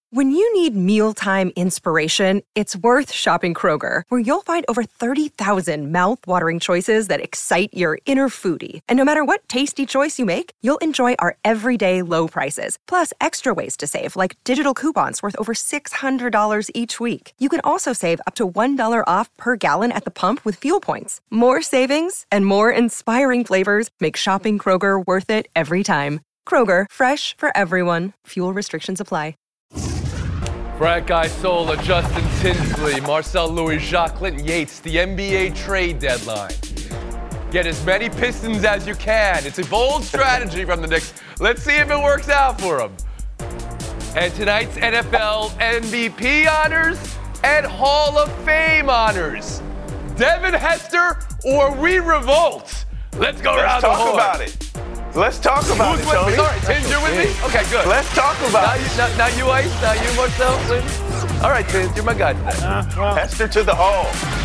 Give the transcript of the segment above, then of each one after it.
When you need mealtime inspiration, it's worth shopping Kroger, where you'll find over 30,000 mouth-watering choices that excite your inner foodie. And no matter what tasty choice you make, you'll enjoy our everyday low prices, plus extra ways to save, like digital coupons worth over $600 each week. You can also save up to $1 off per gallon at the pump with fuel points. More savings and more inspiring flavors make shopping Kroger worth it every time. Kroger, fresh for everyone. Fuel restrictions apply. Frank Isola, Justin Tinsley, Marcel Louis, Jacques Clinton Yates, the NBA trade deadline. Get as many Pistons as you can. It's a bold strategy from the Knicks. Let's see if it works out for them. And tonight's NFL MVP honors and Hall of Fame honors. Devin Hester or we revolt? Let's go around the horn. Let's talk about it. Let's talk about it, Tony. Sorry, Tim, you're with me? Okay, good. Let's talk about it. Now you, Ice. Now you, Marcel. All right, Tim, you're my guy today. Hester to the hall.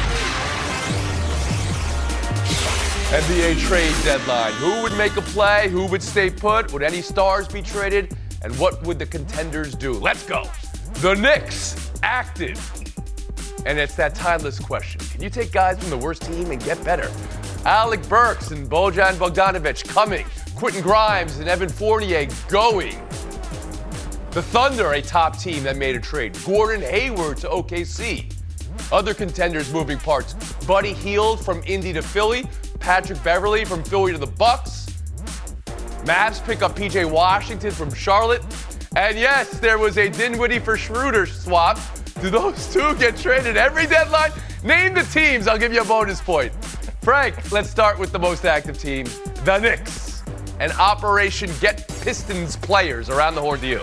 NBA trade deadline. Who would make a play? Who would stay put? Would any stars be traded? And what would the contenders do? Let's go. The Knicks, active. And it's that timeless question. Can you take guys from the worst team and get better? Alec Burks and Bojan Bogdanovic coming. Quentin Grimes and Evan Fournier going. The Thunder, a top team that made a trade. Gordon Hayward to OKC. Other contenders moving parts. Buddy Hield from Indy to Philly. Patrick Beverley from Philly to the Bucks. Mavs pick up PJ Washington from Charlotte. And yes, there was a Dinwiddie for Schroeder swap. Do those two get traded every deadline? Name the teams, I'll give you a bonus point. Frank, let's start with the most active team, the Knicks. And Operation Get Pistons players around the horn to you.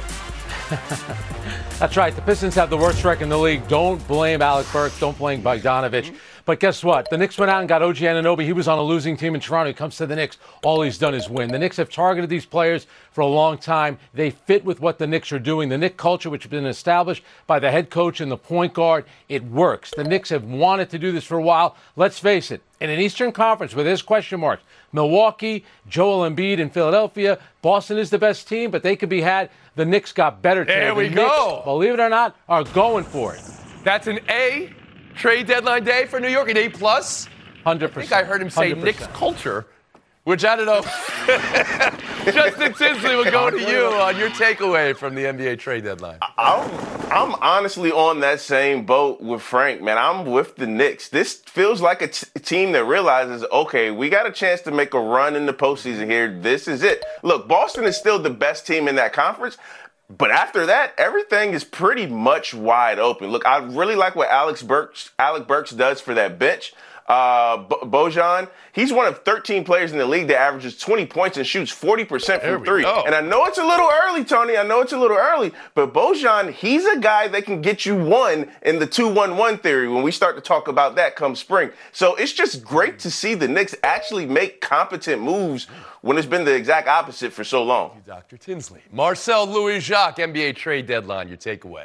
That's right. The Pistons have the worst record in the league. Don't blame Alec Burks. Don't blame Bogdanovic. But guess what? The Knicks went out and got OG Anunoby. He was on a losing team in Toronto. He comes to the Knicks. All he's done is win. The Knicks have targeted these players for a long time. They fit with what the Knicks are doing. The Knicks culture, which has been established by the head coach and the point guard, it works. The Knicks have wanted to do this for a while. Let's face it. In an Eastern Conference where there's question marks, Milwaukee, Joel Embiid in Philadelphia, Boston is the best team, but they could be had. The Knicks got better today. There we go. Believe it or not, are going for it. That's an A trade deadline day for New York, an A+. 100%. I think I heard him say 100%. Knicks culture, which I don't know. Justin Tinsley, will go to you on your takeaway from the NBA trade deadline. I'm honestly on that same boat with Frank, man. I'm with the Knicks. This feels like a team that realizes, okay, we got a chance to make a run in the postseason here. This is it. Look, Boston is still the best team in that conference. But after that, everything is pretty much wide open. Look, I really like what Alec Burks does for that bench. Bojan, he's one of 13 players in the league that averages 20 points and shoots 40% from three. And I know it's a little early, Tony. I know it's a little early. But Bojan, he's a guy that can get you one in the 2-1-1 theory when we start to talk about that come spring. So it's just great to see the Knicks actually make competent moves when it's been the exact opposite for so long. Dr. Tinsley. Marcel Louis Jacques, NBA trade deadline, your takeaway.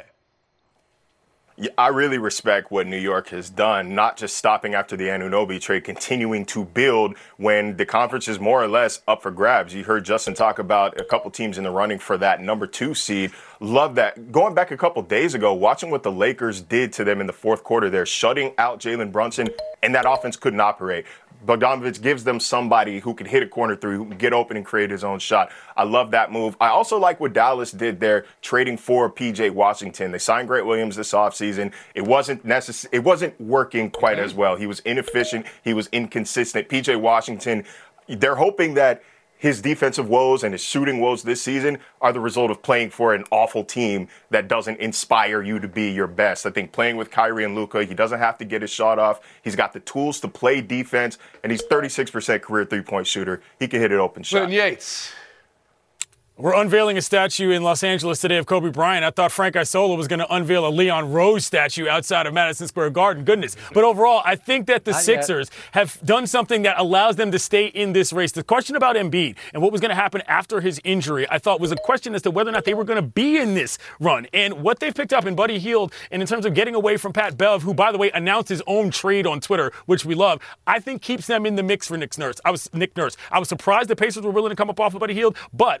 Yeah, I really respect what New York has done, not just stopping after the Anunoby trade, continuing to build when the conference is more or less up for grabs. You heard Justin talk about a couple teams in the running for that number 2 seed. Love that. Going back a couple days ago, watching what the Lakers did to them in the fourth quarter, they're shutting out Jalen Brunson, and that offense couldn't operate. Bogdanovic gives them somebody who can hit a corner three, who can get open and create his own shot. I love that move. I also like what Dallas did there, trading for P.J. Washington. They signed Grant Williams this offseason. It wasn't working quite as well. He was inefficient. He was inconsistent. P.J. Washington, they're hoping that his defensive woes and his shooting woes this season are the result of playing for an awful team that doesn't inspire you to be your best. I think playing with Kyrie and Luka, he doesn't have to get his shot off. He's got the tools to play defense, and he's 36% career three-point shooter. He can hit an open shot. Clinton Yates. We're unveiling a statue in Los Angeles today of Kobe Bryant. I thought Frank Isola was going to unveil a Leon Rose statue outside of Madison Square Garden. Goodness. But overall, I think that the Sixers have done something that allows them to stay in this race. The question about Embiid and what was going to happen after his injury, I thought was a question as to whether or not they were going to be in this run. And what they've picked up in Buddy Hield and in terms of getting away from Pat Bev, who, by the way, announced his own trade on Twitter, which we love, I think keeps them in the mix for Nick Nurse. I was surprised the Pacers were willing to come up off of Buddy Hield, but overall,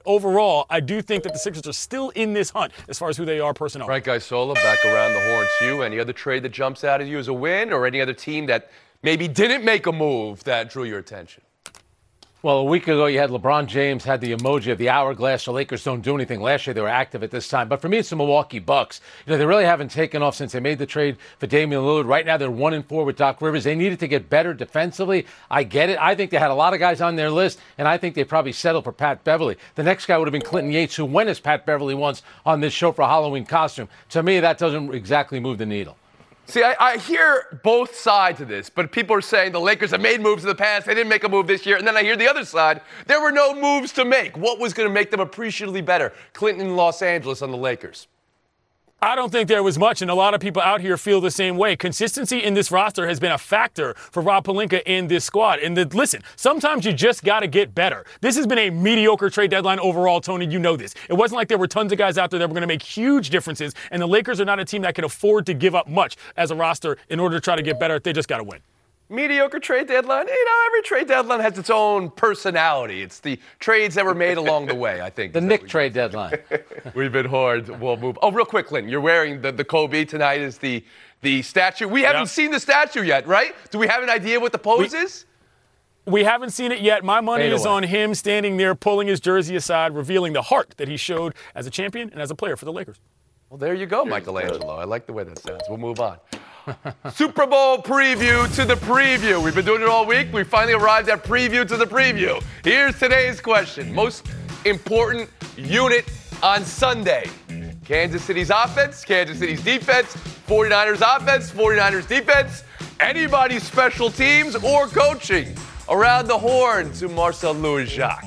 overall, I do think that the Sixers are still in this hunt as far as who they are personnel. Frank Isola, back around the horn to you. Any other trade that jumps out at you as a win, or any other team that maybe didn't make a move that drew your attention? Well, a week ago, you had LeBron James had the emoji of the hourglass. The Lakers don't do anything. Last year, they were active at this time. But for me, it's the Milwaukee Bucks. They really haven't taken off since they made the trade for Damian Lillard. Right now, they're 1-4 with Doc Rivers. They needed to get better defensively. I get it. I think they had a lot of guys on their list, and I think they probably settled for Pat Beverly. The next guy would have been Clinton Yates, who went as Pat Beverly once on this show for a Halloween costume. To me, that doesn't exactly move the needle. See, I hear both sides of this, but people are saying the Lakers have made moves in the past. They didn't make a move this year. And then I hear the other side. There were no moves to make. What was going to make them appreciably better? Clinton in Los Angeles on the Lakers. I don't think there was much, and a lot of people out here feel the same way. Consistency in this roster has been a factor for Rob Pelinka in this squad. And listen, sometimes you just got to get better. This has been a mediocre trade deadline overall, Tony. You know this. It wasn't like there were tons of guys out there that were going to make huge differences, and the Lakers are not a team that can afford to give up much as a roster in order to try to get better. They just got to win. Mediocre trade deadline? Every trade deadline has its own personality. It's the trades that were made along the way, I think. The Knick trade deadline. We've been hard. We'll move. Oh, real quick, Clinton, you're wearing the Kobe tonight is the statue. We haven't seen the statue yet, right? Do we have an idea what the pose is? We haven't seen it yet. My money is on him standing there, pulling his jersey aside, revealing the heart that he showed as a champion and as a player for the Lakers. Well, there you go, Michelangelo. I like the way that sounds. We'll move on. Super Bowl preview to the preview. We've been doing it all week. We finally arrived at preview to the preview. Here's today's question. Most important unit on Sunday. Kansas City's offense, Kansas City's defense, 49ers offense, 49ers defense, anybody's special teams or coaching. Around the horn to Marcel Louis-Jacques.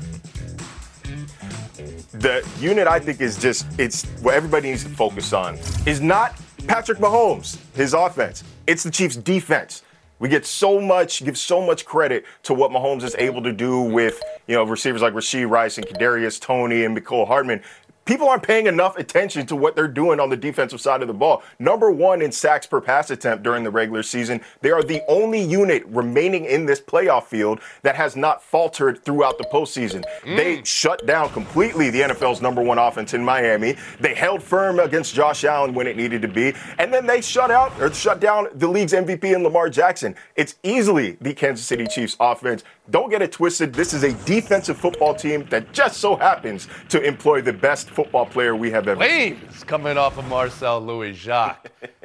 The unit I think is it's what everybody needs to focus on is not Patrick Mahomes, his offense. It's the Chiefs' defense. We give so much credit to what Mahomes is able to do with, receivers like Rashee Rice and Kadarius Toney and Mecole Hardman. People aren't paying enough attention to what they're doing on the defensive side of the ball. Number 1 in sacks per pass attempt during the regular season. They are the only unit remaining in this playoff field that has not faltered throughout the postseason. They shut down completely the NFL's number 1 offense in Miami. They held firm against Josh Allen when it needed to be. And then they shut down the league's MVP in Lamar Jackson. It's easily the Kansas City Chiefs offense. Don't get it twisted. This is a defensive football team that just so happens to employ the best football player we have ever seen. Flames coming off of Marcel Louis-Jacques.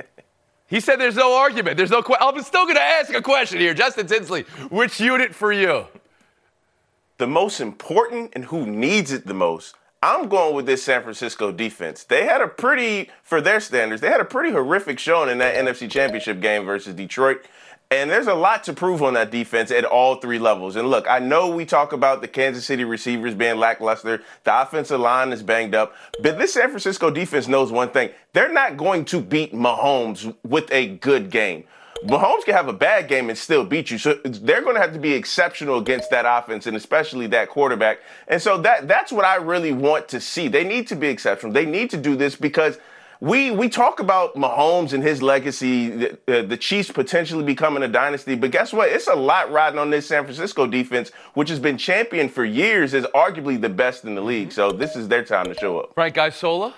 He said there's no argument. There's no I'm still going to ask a question here. Justin Tinsley, which unit for you? The most important and who needs it the most? I'm going with this San Francisco defense. They had for their standards, they had a pretty horrific showing in that NFC Championship game versus Detroit. And there's a lot to prove on that defense at all 3 levels. And look, I know we talk about the Kansas City receivers being lackluster. The offensive line is banged up. But this San Francisco defense knows one thing. They're not going to beat Mahomes with a good game. Mahomes can have a bad game and still beat you. So they're going to have to be exceptional against that offense and especially that quarterback. And so that's what I really want to see. They need to be exceptional. They need to do this because we talk about Mahomes and his legacy, the Chiefs potentially becoming a dynasty, but guess what? It's a lot riding on this San Francisco defense, which has been championed for years as arguably the best in the league. So this is their time to show up. Frank Isola?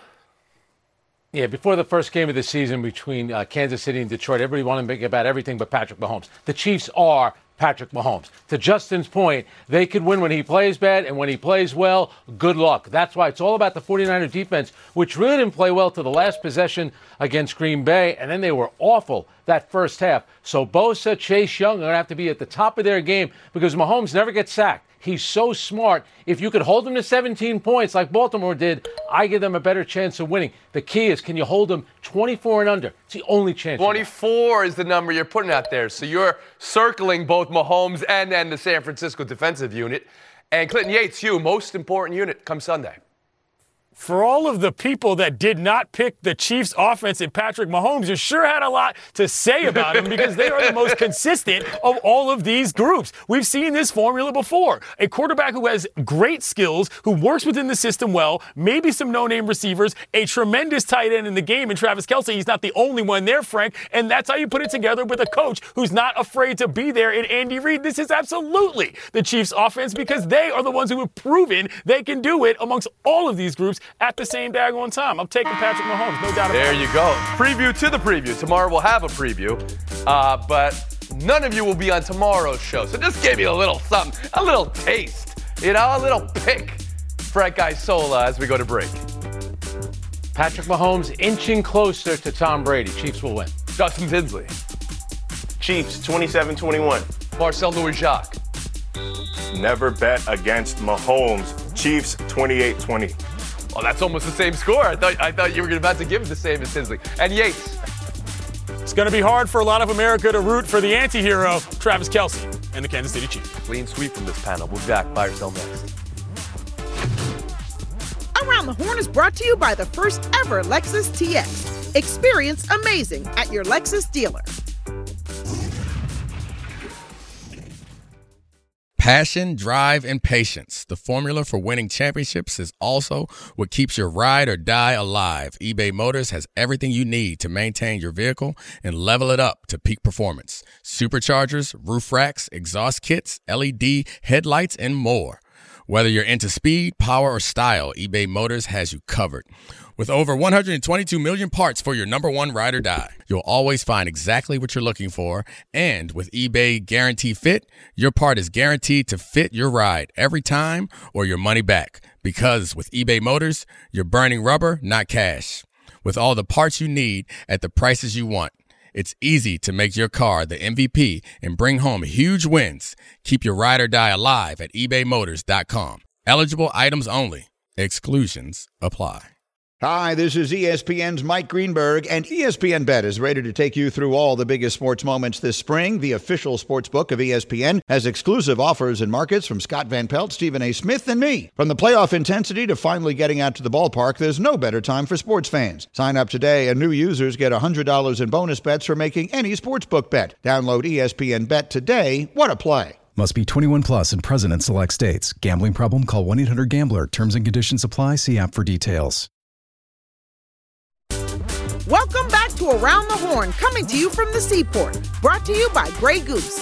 Yeah, before the first game of the season between Kansas City and Detroit, everybody wanted to make about everything but Patrick Mahomes. The Chiefs are Patrick Mahomes. To Justin's point, they could win when he plays bad, and when he plays well, good luck. That's why it's all about the 49er defense, which really didn't play well to the last possession against Green Bay, and then they were awful that first half. So Bosa, Chase Young are going to have to be at the top of their game because Mahomes never gets sacked. He's so smart. If you could hold him to 17 points like Baltimore did, I give them a better chance of winning. The key is, can you hold them 24 and under? It's the only chance. 24 is the number you're putting out there. So you're circling both Mahomes and the San Francisco defensive unit. And Clinton Yates, you, most important unit come Sunday. For all of the people that did not pick the Chiefs offense and Patrick Mahomes, you sure had a lot to say about them because they are the most consistent of all of these groups. We've seen this formula before. A quarterback who has great skills, who works within the system well, maybe some no-name receivers, a tremendous tight end in the game in Travis Kelce. He's not the only one there, Frank, and that's how you put it together with a coach who's not afraid to be there in Andy Reid. This is absolutely the Chiefs offense because they are the ones who have proven they can do it amongst all of these groups at the same daggone time. I'm taking Patrick Mahomes, no doubt about it. There you go. Preview to the preview. Tomorrow we'll have a preview, but none of you will be on tomorrow's show. So just give you a little something, a little taste, a little pick. Frank Isola as we go to break. Patrick Mahomes inching closer to Tom Brady. Chiefs will win. Justin Tinsley. Chiefs 27-21. Marcel Louis-Jacques. Never bet against Mahomes. Chiefs 28-20. Oh, that's almost the same score. I thought you were about to give it the same as Tinsley. And Yates. It's going to be hard for a lot of America to root for the anti-hero, Travis Kelce, and the Kansas City Chiefs. Clean sweep from this panel. We'll be back. Buy or sell next. Around the Horn is brought to you by the first ever Lexus TX. Experience amazing at your Lexus dealer. Passion, drive, and patience. The formula for winning championships is also what keeps your ride or die alive. eBay Motors has everything you need to maintain your vehicle and level it up to peak performance. Superchargers, roof racks, exhaust kits, LED headlights, and more. Whether you're into speed, power, or style, eBay Motors has you covered. With over 122 million parts for your number one ride or die, you'll always find exactly what you're looking for. And with eBay Guarantee Fit, your part is guaranteed to fit your ride every time or your money back. Because with eBay Motors, you're burning rubber, not cash. With all the parts you need at the prices you want, it's easy to make your car the MVP and bring home huge wins. Keep your ride or die alive at ebaymotors.com. Eligible items only. Exclusions apply. Hi, this is ESPN's Mike Greenberg, and ESPN Bet is ready to take you through all the biggest sports moments this spring. The official sports book of ESPN has exclusive offers and markets from Scott Van Pelt, Stephen A. Smith, and me. From the playoff intensity to finally getting out to the ballpark, there's no better time for sports fans. Sign up today, and new users get $100 in bonus bets for making any sportsbook bet. Download ESPN Bet today. What a play. Must be 21 plus and present in select states. Gambling problem? Call 1-800-GAMBLER. Terms and conditions apply. See app for details. Welcome back to Around the Horn, coming to you from the Seaport. Brought to you by Grey Goose.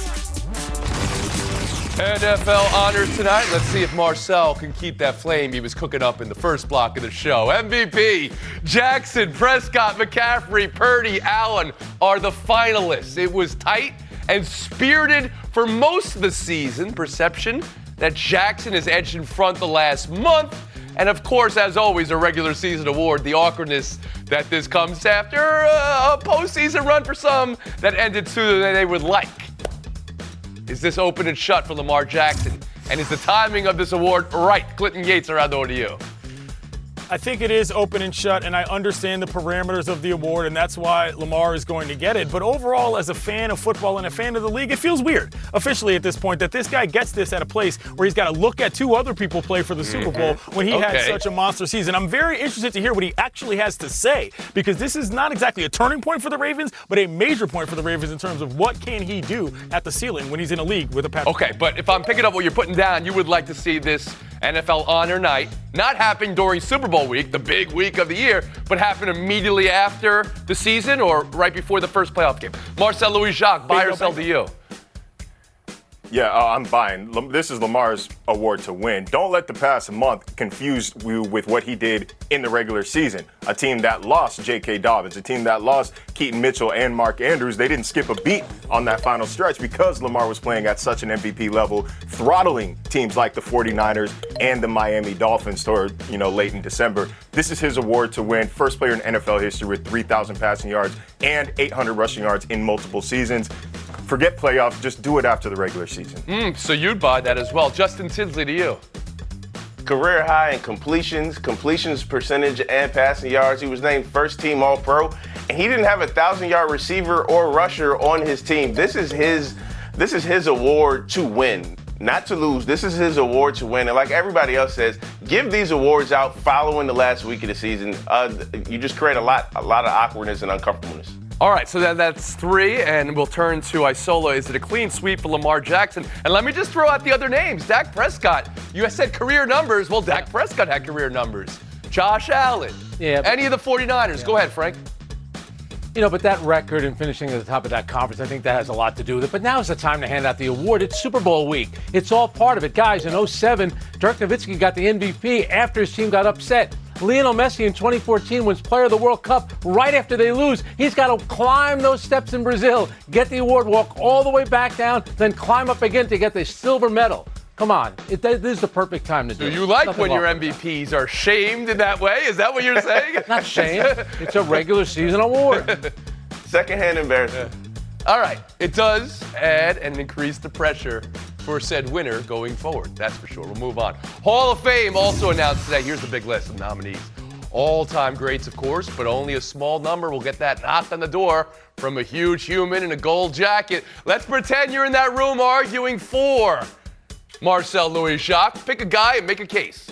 NFL honors tonight. Let's see if Marcel can keep that flame he was cooking up in the first block of the show. MVP, Jackson, Prescott, McCaffrey, Purdy, Allen are the finalists. It was tight and spirited for most of the season. Perception that Jackson has edged in front the last month. And, of course, as always, a regular season award, the awkwardness that this comes after a postseason run for some that ended sooner than they would like. Is this open and shut for Lamar Jackson? And is the timing of this award right? Clinton Yates, around the door to you. I think it is open and shut, and I understand the parameters of the award, and that's why Lamar is going to get it. But overall, as a fan of football and a fan of the league, it feels weird, officially at this point, that this guy gets this at a place where he's got to look at two other people play for the Super Bowl when he had such a monster season. I'm very interested to hear what he actually has to say, because this is not exactly a turning point for the Ravens, but a major point for the Ravens in terms of what can he do at the ceiling when he's in a league with a Patrick. Okay, but if I'm picking up what you're putting down, you would like to see this NFL honor night not happen during Super Bowl week, the big week of the year, but happen immediately after the season or right before the first playoff game. Marcel Louis-Jacques, buy or sell to you? Yeah, I'm buying. This is Lamar's award to win. Don't let the past month confuse you with what he did in the regular season. A team that lost J.K. Dobbins, a team that lost Keaton Mitchell and Mark Andrews. They didn't skip a beat on that final stretch because Lamar was playing at such an MVP level, throttling teams like the 49ers and the Miami Dolphins toward, late in December. This is his award to win. First player in NFL history with 3,000 passing yards and 800 rushing yards in multiple seasons. Forget playoffs, just do it after the regular season. So you'd buy that as well. Justin Tinsley, to you. Career high in completions percentage, and passing yards. He was named first team All-Pro, and he didn't have a 1,000-yard receiver or rusher on his team. This is his award to win. not to lose. This is his award to win. And like everybody else says, give these awards out following the last week of the season. You just create a lot of awkwardness and uncomfortableness. All right, so that's 3, and we'll turn to Isola. Is it a clean sweep for Lamar Jackson? And let me just throw out the other names. Dak Prescott. You said career numbers. Well, Dak Prescott had career numbers. Josh Allen. Yeah. Any of the 49ers. Go ahead, Frank. But that record and finishing at the top of that conference, I think that has a lot to do with it. But now is the time to hand out the award. It's Super Bowl week. It's all part of it. Guys, in 2007, Dirk Nowitzki got the MVP after his team got upset. Lionel Messi in 2014 wins Player of the World Cup right after they lose. He's got to climb those steps in Brazil, get the award, walk all the way back down, then climb up again to get the silver medal. Come on. This is the perfect time to do it. Do you like when your MVPs are shamed in that way? Is that what you're saying? Not shamed. It's a regular season award. Secondhand embarrassment. All right. It does add and increase the pressure for said winner going forward. That's for sure. We'll move on. Hall of Fame also announced today. Here's the big list of nominees. All-time greats, of course, but only a small number will get that knocked on the door from a huge human in a gold jacket. Let's pretend you're in that room arguing for Marcel Louis-Jacques. Pick a guy and make a case.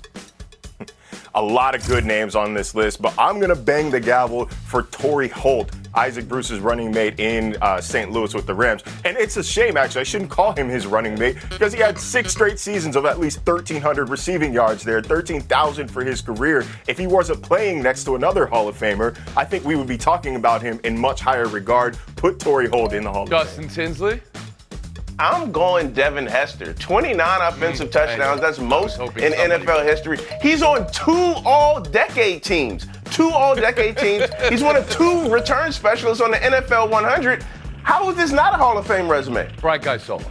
A lot of good names on this list, but I'm going to bang the gavel for Torrey Holt, Isaac Bruce's running mate in St. Louis with the Rams. And it's a shame, actually. I shouldn't call him his running mate because he had 6 straight seasons of at least 1,300 receiving yards there, 13,000 for his career. If he wasn't playing next to another Hall of Famer, I think we would be talking about him in much higher regard. Put Torrey Holt in the Hall of Fame. Justin Tinsley? I'm going Devin Hester. 29 offensive touchdowns. That's most in NFL history. He's on 2 all-decade teams. 2 all-decade teams. He's one of 2 return specialists on the NFL 100. How is this not a Hall of Fame resume? Bright guy solo.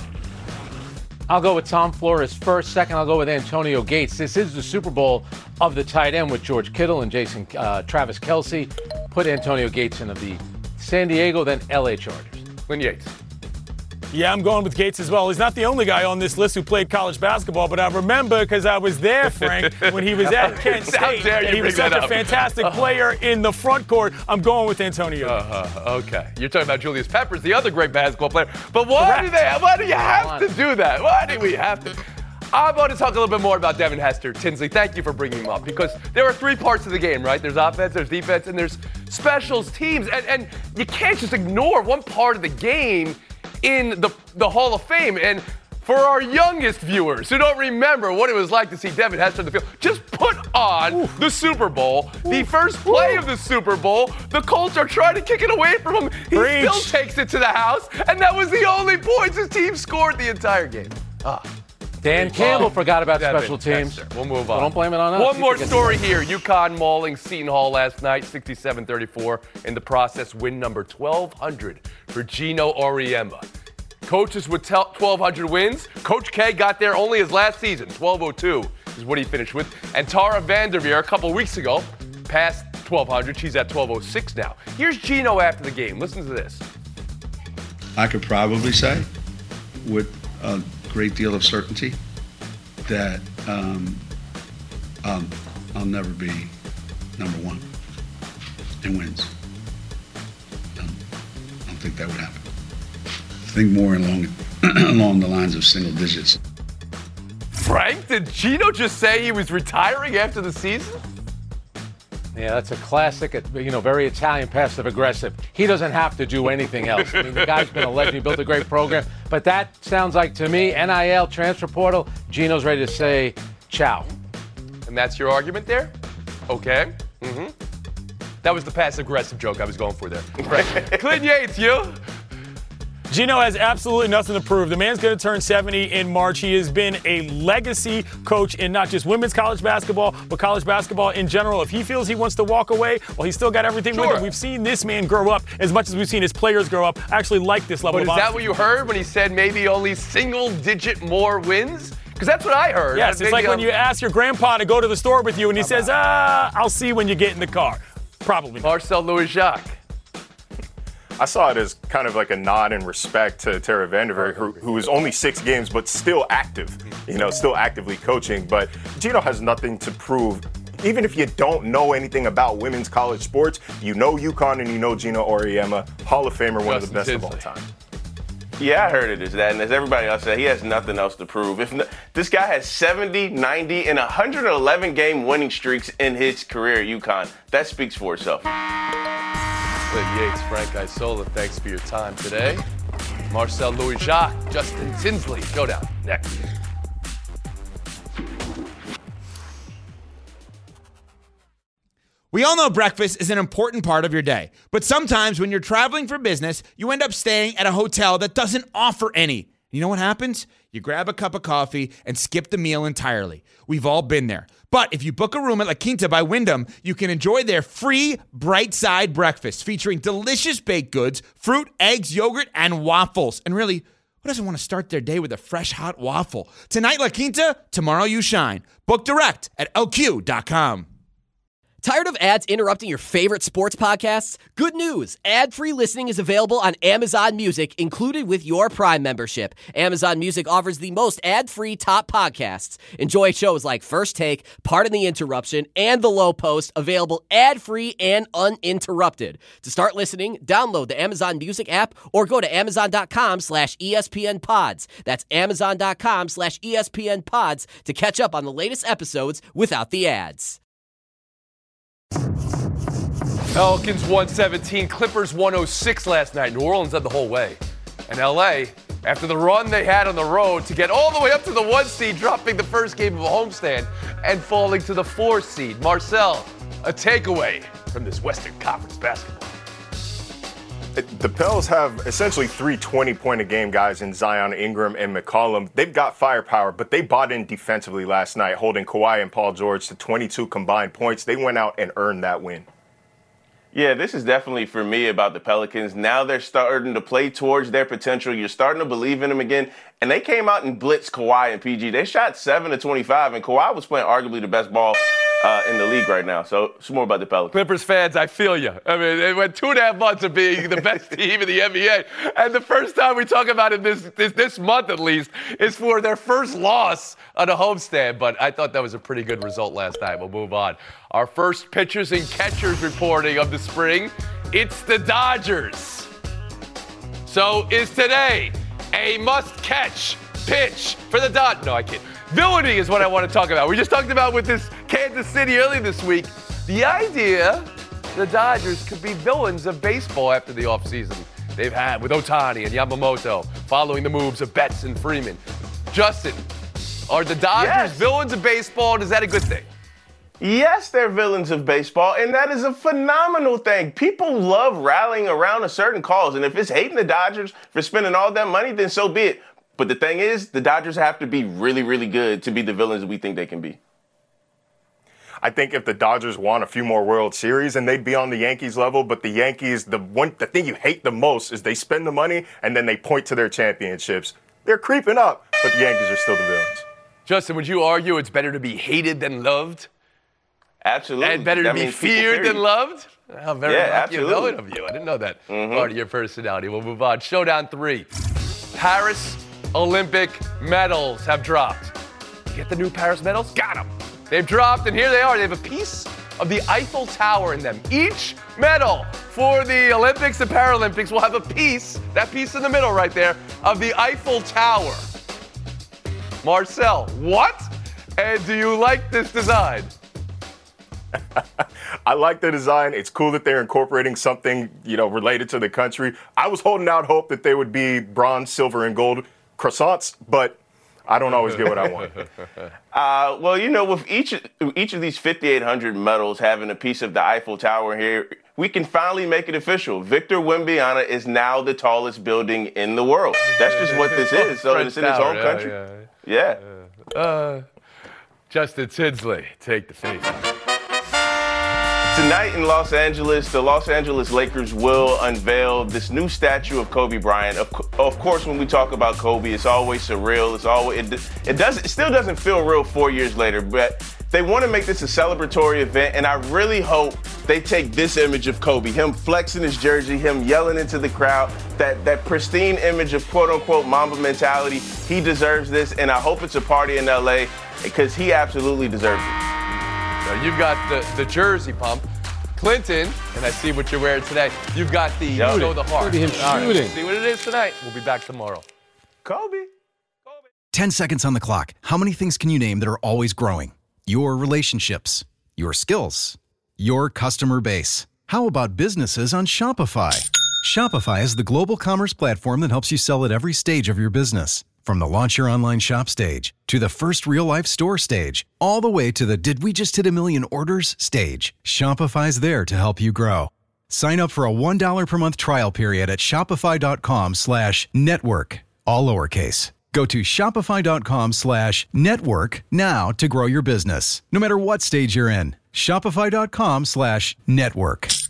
I'll go with Tom Flores first. Second, I'll go with Antonio Gates. This is the Super Bowl of the tight end with George Kittle and Travis Kelce. Put Antonio Gates in of the San Diego, then LA Chargers. Lynn Yates. Yeah, I'm going with Gates as well. He's not the only guy on this list who played college basketball, but I remember because I was there, Frank, when he was at Kent State, and he was such a fantastic player in the front court. I'm going with Antonio. Okay. You're talking about Julius Peppers, the other great basketball player. But why do you have to do that? Why do we have to? I'm going to talk a little bit more about Devin Hester. Tinsley, thank you for bringing him up because there are 3 parts of the game, right? There's offense, there's defense, and there's specials teams. And you can't just ignore one part of the game in the Hall of Fame. And for our youngest viewers who don't remember what it was like to see Devin Hester on the field, just put on the Super Bowl, the first play of the Super Bowl. The Colts are trying to kick it away from him. He still takes it to the house, and that was the only points his team scored the entire game. Dan Campbell forgot about special teams. Hester. We'll move on. So don't blame it on us. One more story here. UConn mauling Seton Hall last night, 67-34. In the process, win number 1,200 for Gino Auriemma. Coaches with 1,200 wins. Coach K got there only his last season. 1,202 is what he finished with. And Tara Vanderveer, a couple weeks ago, passed 1,200. She's at 1,206 now. Here's Gino after the game. Listen to this. I could probably say with a great deal of certainty that I'll never be number 1 in wins. I don't think that would happen. I think more along the lines of single digits. Frank, did Gino just say he was retiring after the season? Yeah, that's a classic, very Italian passive-aggressive. He doesn't have to do anything else. I mean, the guy's been a legend. He built a great program. But that sounds like, to me, NIL, transfer portal, Gino's ready to say ciao. And that's your argument there? Okay. Mm-hmm. That was the passive-aggressive joke I was going for there. Right. Clint Yates, you? Gino has absolutely nothing to prove. The man's going to turn 70 in March. He has been a legacy coach in not just women's college basketball, but college basketball in general. If he feels he wants to walk away, well, he's still got everything with him. We've seen this man grow up as much as we've seen his players grow up. I actually like this level of honesty. But is that what you heard when he said maybe only single-digit more wins? Because that's what I heard. Yes, it's like when you ask your grandpa to go to the store with you and he says, I'll see when you get in the car. Probably not. Marcel Louis-Jacques. I saw it as kind of like a nod and respect to Tara Vanderveer, who is only 6 games, but still active, still actively coaching. But Gino has nothing to prove. Even if you don't know anything about women's college sports, you know UConn and you know Gino Auriemma, Hall of Famer, one of the best of all time. Yeah, I heard it is that. And as everybody else said, he has nothing else to prove. This guy has 70, 90, and 111 game winning streaks in his career at UConn. That speaks for itself. Clint Yates, Frank Isola, thanks for your time today. Marcel Louis-Jacques, Justin Tinsley. Showdown next. We all know breakfast is an important part of your day, but sometimes when you're traveling for business, you end up staying at a hotel that doesn't offer any. You know what happens? You grab a cup of coffee and skip the meal entirely. We've all been there. But if you book a room at La Quinta by Wyndham, you can enjoy their free Bright Side breakfast featuring delicious baked goods, fruit, eggs, yogurt, and waffles. And really, who doesn't want to start their day with a fresh, hot waffle? Tonight, La Quinta, tomorrow you shine. Book direct at lq.com. Tired of ads interrupting your favorite sports podcasts? Good news! Ad-free listening is available on Amazon Music, included with your Prime membership. Amazon Music offers the most ad-free top podcasts. Enjoy shows like First Take, Pardon the Interruption, and The Low Post, available ad-free and uninterrupted. To start listening, download the Amazon Music app or go to amazon.com/ESPNpods. That's amazon.com/ESPNpods to catch up on the latest episodes without the ads. Pelicans 117, Clippers 106 last night. New Orleans led the whole way. And LA, after the run they had on the road to get all the way up to the 1 seed, dropping the first game of a homestand and falling to the 4 seed. Marcel, a takeaway from this Western Conference basketball. The Pels have essentially 3 20-point-a-game guys in Zion, Ingram, and McCollum. They've got firepower, but they bought in defensively last night, holding Kawhi and Paul George to 22 combined points. They went out and earned that win. Yeah, this is definitely for me about the Pelicans. Now they're starting to play towards their potential. You're starting to believe in them again. And they came out and blitzed Kawhi and PG. They shot 7 of 25, and Kawhi was playing arguably the best ball in the league right now. So it's more about the Pelicans. Clippers fans, I feel you. I mean, they went 2.5 months of being the best team in the NBA. And the first time we talk about it this month at least is for their first loss on a homestand. But I thought that was a pretty good result last night. We'll move on. Our first pitchers and catchers reporting of the spring, it's the Dodgers. So is today a must-catch pitch for the Dodgers? No, I can't. Villainy is what I want to talk about. We just talked about with this Kansas City early this week. The idea the Dodgers could be villains of baseball after the offseason they've had with Ohtani and Yamamoto, following the moves of Betts and Freeman. Justin, are the Dodgers villains of baseball, and is that a good thing? Yes, they're villains of baseball, and that is a phenomenal thing. People love rallying around a certain cause, and if it's hating the Dodgers for spending all that money, then so be it. But the thing is, the Dodgers have to be really, really good to be the villains that we think they can be. I think if the Dodgers won a few more World Series, and they'd be on the Yankees level, but the Yankees, the thing you hate the most is they spend the money and then they point to their championships. They're creeping up, but the Yankees are still the villains. Justin, would you argue it's better to be hated than loved? Absolutely. And better to be feared than loved? How very Machiavellian of you. I didn't know that part of your personality. We'll move on. Showdown 3. Paris Olympic medals have dropped. You get the new Paris medals? Got them. They've dropped, and here they are. They have a piece of the Eiffel Tower in them. Each medal for the Olympics and Paralympics will have a piece, that piece in the middle right there, of the Eiffel Tower. Marcel, what? And do you like this design? I like the design. It's cool that they're incorporating something, related to the country. I was holding out hope that they would be bronze, silver, and gold croissants, but I don't always get what I want. With each of these 5,800 medals having a piece of the Eiffel Tower here, we can finally make it official. Victor Wembanyama is now the tallest building in the world. That's just what this is. So it's in its own country. Justin Tinsley, take the face. Tonight in Los Angeles, the Los Angeles Lakers will unveil this new statue of Kobe Bryant. Of course, when we talk about Kobe, it's always surreal. It still doesn't feel real 4 years later, but they want to make this a celebratory event, and I really hope they take this image of Kobe, him flexing his jersey, him yelling into the crowd, that pristine image of quote-unquote Mamba mentality. He deserves this, and I hope it's a party in LA because he absolutely deserves it. You've got the jersey pump. Clinton, and I see what you're wearing today. You've got the Show the Heart. Maybe him shooting. See what it is tonight. We'll be back tomorrow. Kobe. 10 seconds on the clock. How many things can you name that are always growing? Your relationships, your skills, your customer base. How about businesses on Shopify? Shopify is the global commerce platform that helps you sell at every stage of your business. From the launch your online shop stage, to the first real-life store stage, all the way to the did we just hit 1 million orders stage, Shopify's there to help you grow. Sign up for a $1 per month trial period at shopify.com/network, all lowercase. Go to shopify.com/network now to grow your business, no matter what stage you're in. Shopify.com/network.